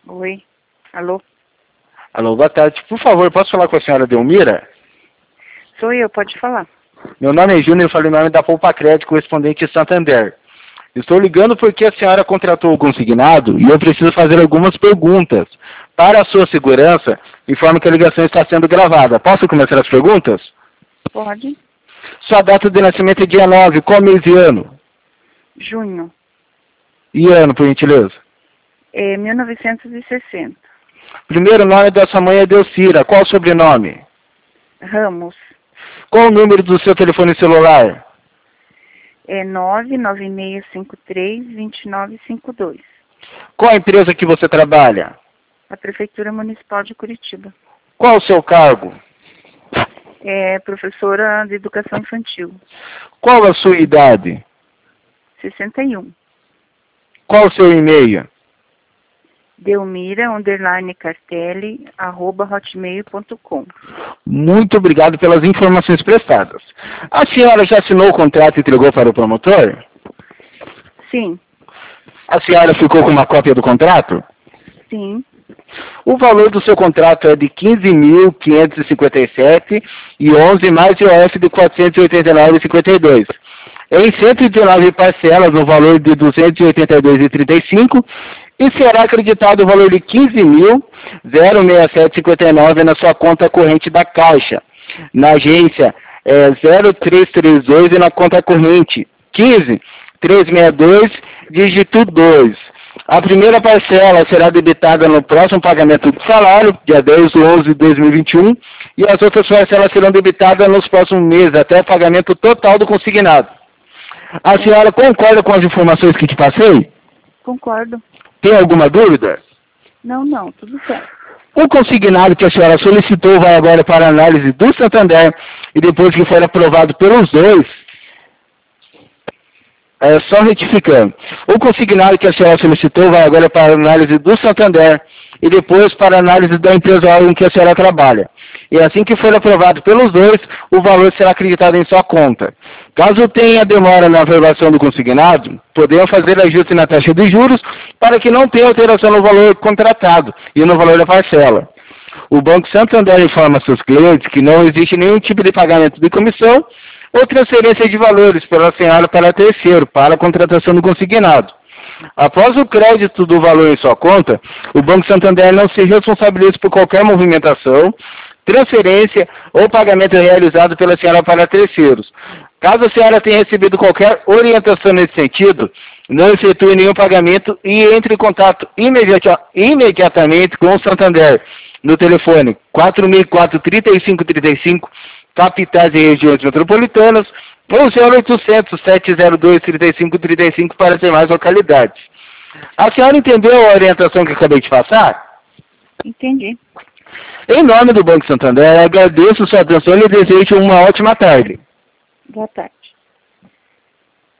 Oi. Alô? Alô, boa tarde. Por favor, posso falar com a senhora Delmira? Sou eu, pode falar. Meu nome é Júnior, eu falei em nome da Poupa Crédito, correspondente Santander. Estou ligando porque a senhora contratou o consignado e eu preciso fazer algumas perguntas. Para a sua segurança, informo que a ligação está sendo gravada. Posso começar as perguntas? Pode. Sua data de nascimento é dia 9, qual mês e ano? Junho. E ano, por gentileza? 1960. Primeiro nome da sua mãe é Delcira, qual o sobrenome? Ramos. Qual o número do seu telefone celular? 99653-2952. Qual a empresa que você trabalha? A Prefeitura Municipal de Curitiba. Qual o seu cargo? Professora de Educação Infantil. Qual a sua idade? 61. Qual o seu e-mail? Delmira_Cartelli@hotmail.com. Muito obrigado pelas informações prestadas. A senhora já assinou o contrato e entregou para o promotor? Sim. A senhora ficou com uma cópia do contrato? Sim. O valor do seu contrato é de R$ 15.557,11 mais IOF de R$ 489,52. Em 119 parcelas no valor de R$ 282,35 e será acreditado o valor de R$ 15.067,59 na sua conta corrente da Caixa, na agência 0332 e na conta corrente 15362, dígito 2. A primeira parcela será debitada no próximo pagamento do salário, dia 10/11/2021, e as outras parcelas serão debitadas nos próximos meses, até o pagamento total do consignado. A senhora concorda com as informações que te passei? Concordo. Tem alguma dúvida? Não, tudo certo. O consignado que a senhora solicitou vai agora para a análise do Santander e depois que for aprovado pelos dois, só retificando, o consignado que a senhora solicitou vai agora para a análise do Santander e depois para a análise da empresa órgão que a senhora trabalha. E assim que for aprovado pelos dois, o valor será acreditado em sua conta. Caso tenha demora na aprovação do consignado, podemos fazer ajuste na taxa de juros para que não tenha alteração no valor contratado e no valor da parcela. O Banco Santander informa a seus clientes que não existe nenhum tipo de pagamento de comissão ou transferência de valores pela senhora para terceiro, para a contratação do consignado. Após o crédito do valor em sua conta, o Banco Santander não se responsabiliza por qualquer movimentação, transferência ou pagamento realizado pela senhora para terceiros. Caso a senhora tenha recebido qualquer orientação nesse sentido, não efetue nenhum pagamento e entre em contato imediatamente com o Santander no telefone 4.004-3535, capitais e regiões metropolitanas, ou 0800-702-3535 para ter mais localidades. A senhora entendeu a orientação que eu acabei de passar? Entendi. Em nome do Banco Santander, agradeço sua atenção e desejo uma ótima tarde. Boa tarde.